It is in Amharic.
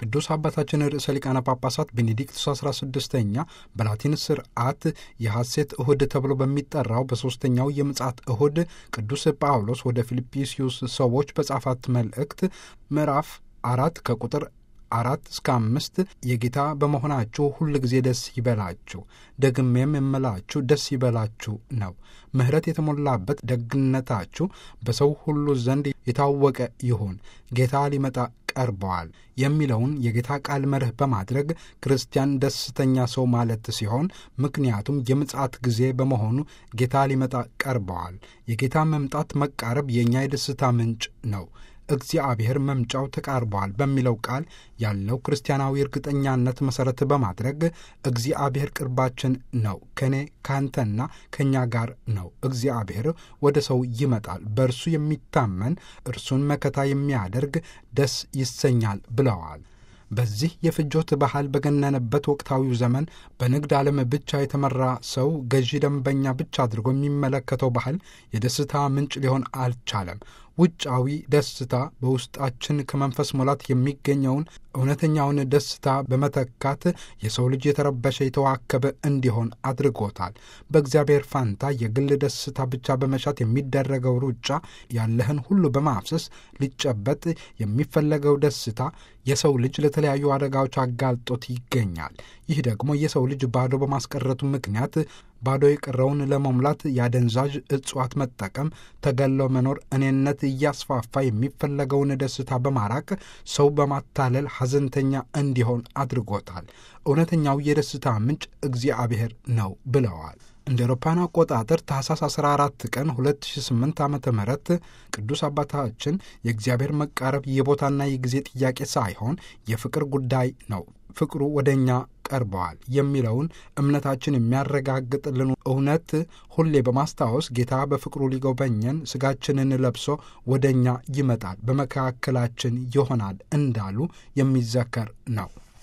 ቅዱስ አባታችን ርዕሰ ሊቃነ ጳጳሳት ቤኔዲክቱስ 16ኛ በላቲን ስርዓት የሐሴት እሁድ ተብሎ በሚጠራው በሦስተኛው የምጽአት እሁድ ቅዱስ ጳውሎስ ወደ ፊልጵስዩስ ሰዎች በጻፋት መልእክት ምዕራፍ 4 ከቁጥር 4-5 የጌታ በመሆናችሁ ሁል ጊዜ ደስ ይበላችሁ፣ ደግሜም የምላችሁ ደስ ይበላችሁ ነው። ምሕረት የተሞላበት ደግነታችሁ በሰው ሁሉ ዘንድ የታወቀ ይሁን፣ ጌታ ሊመጣ ቀርበዋል የሚለውን የጌታ ቃል መርህ በማድረግ ክርስቲያን ደስተኛ ሰው ማለት ሲሆን፣ ምክንያቱም የምጽአት ጊዜ በመሆኑ ጌታ ሊመጣ ቀርበዋል። የጌታ መምጣት መቃረብ የእኛ የደስታ ምንጭ ነው። እግዚአብሔር መምጫው ተቃርቧል በሚለው ቃል ያለው ክርስቲያናዊ እርግጠኛነት መሠረት በማድረግ እግዚአብሔር ቅርባችን ነው፣ ከኔ ካንተና ከእኛ ጋር ነው። እግዚአብሔር ወደ ሰው ይመጣል፣ በእርሱ የሚታመን እርሱን መከታ የሚያደርግ ደስ ይሰኛል ብለዋል። በዚህ የፍጆት ባህል በገነነበት ወቅታዊው ዘመን በንግድ ዓለም ብቻ የተመራ ሰው ገዢ ደንበኛ ብቻ አድርጎ የሚመለከተው ባህል የደስታ ምንጭ ሊሆን አልቻለም። ውጫዊ ደስታ በውስጣችን ከመንፈስ ሙላት የሚገኘውን እውነተኛውን ደስታ በመተካት የሰው ልጅ የተረበሸ የተዋከበ እንዲሆን አድርጎታል። በእግዚአብሔር ፋንታ የግል ደስታ ብቻ በመሻት የሚደረገው ሩጫ ያለህን ሁሉ በማፍሰስ ሊጨበጥ የሚፈለገው ደስታ የሰው ልጅ ለተለያዩ አደጋዎች አጋልጦት ይገኛል። ይህ ደግሞ የሰው ልጅ ባዶ በማስቀረቱ ምክንያት ባዶ የቀረውን ለመሙላት የአደንዛዥ እጽዋት መጠቀም፣ ተገለው መኖር፣ እኔነት እያስፋፋ የሚፈለገውን ደስታ በማራቅ ሰው በማታለል ሐዘንተኛ እንዲሆን አድርጎታል። እውነተኛው የደስታ ምንጭ እግዚአብሔር ነው ብለዋል። እንደ አውሮፓውያን አቆጣጠር ታኅሳስ 14 ቀን 2008 ዓ.ም ቅዱስ አባታችን የእግዚአብሔር መቃረብ የቦታና የጊዜ ጥያቄ ሳይሆን የፍቅር ጉዳይ ነው፣ ፍቅሩ ወደ እኛ ቀርበዋል የሚለውን እምነታችን የሚያረጋግጥልን እውነት ሁሌ በማስታወስ ጌታ በፍቅሩ ሊጎበኘን ሥጋችንን ለብሶ ወደ እኛ ይመጣል፣ በመካከላችን ይሆናል እንዳሉ የሚዘከር ነው።